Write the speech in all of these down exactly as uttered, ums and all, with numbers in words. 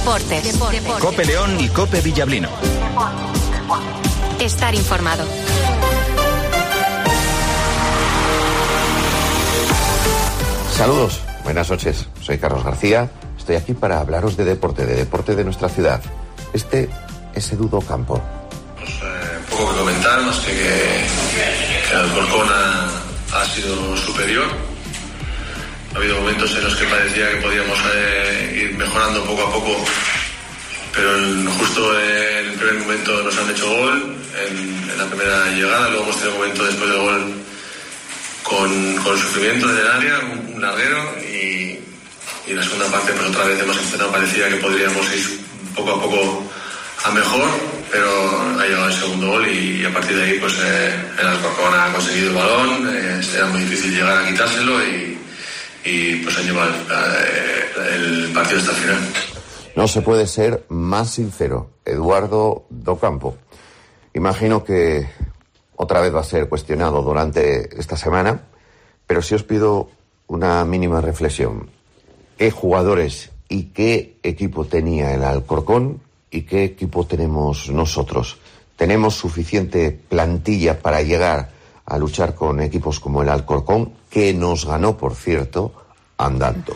Deportes. Deportes. COPE León y COPE Villablino. Estar informado. Saludos, buenas noches. Soy Carlos García. Estoy aquí para hablaros de deporte, de deporte de nuestra ciudad. Este es Edu Docampo. Pues eh, poco que comentar, más que que, que Alcorcón ha, ha sido superior. Ha habido momentos en los que parecía que podíamos eh, ir mejorando poco a poco, pero en, justo en el primer momento nos han hecho gol, en, en la primera llegada, luego hemos tenido un momento después del gol con, con sufrimiento en el área, un, un larguero, y, y en la segunda parte pues otra vez hemos empezado, parecía que podríamos ir poco a poco a mejor, pero ha llegado el segundo gol y, y a partir de ahí pues eh, el Alcorcón ha conseguido el balón, eh, era muy difícil llegar a quitárselo y y pues han llevado el, el partido hasta el final. No se puede ser más sincero, Eduardo Docampo. Imagino que otra vez va a ser cuestionado durante esta semana, pero sí os pido una mínima reflexión. ¿Qué jugadores y qué equipo tenía el Alcorcón y qué equipo tenemos nosotros? ¿Tenemos suficiente plantilla para llegar a luchar con equipos como el Alcorcón, que nos ganó, por cierto, andando?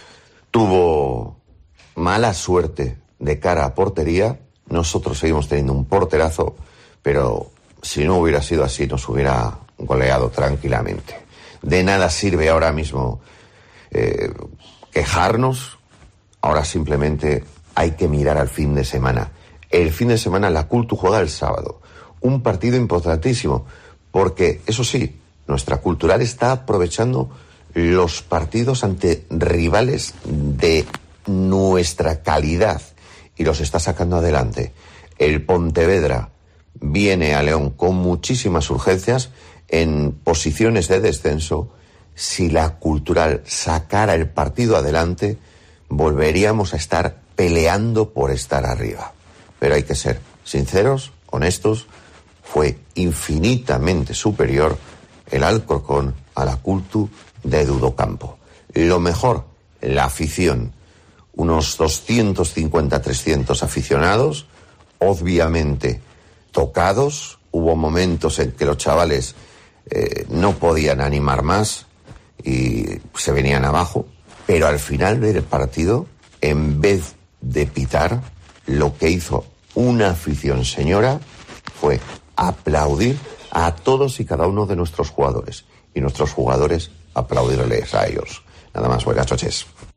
Tuvo mala suerte de cara a portería. Nosotros seguimos teniendo un porterazo, pero si no hubiera sido así nos hubiera goleado tranquilamente. De nada sirve ahora mismo eh, quejarnos. Ahora simplemente hay que mirar al fin de semana. El fin de semana la Cultu juega el sábado. Un partido importantísimo, porque, eso sí, nuestra Cultural está aprovechando los partidos ante rivales de nuestra calidad y los está sacando adelante. El Pontevedra viene a León con muchísimas urgencias en posiciones de descenso. Si la Cultural sacara el partido adelante, volveríamos a estar peleando por estar arriba. Pero hay que ser sinceros, honestos. Fue infinitamente superior el Alcorcón a la Cultu de Edu Docampo. Lo mejor, la afición. Unos doscientos cincuenta, trescientos aficionados, obviamente tocados. Hubo momentos en que los chavales eh, no podían animar más y se venían abajo. Pero al final del partido, en vez de pitar, lo que hizo una afición señora fue aplaudir a todos y cada uno de nuestros jugadores y nuestros jugadores aplaudirles a ellos. Nada más, buenas noches.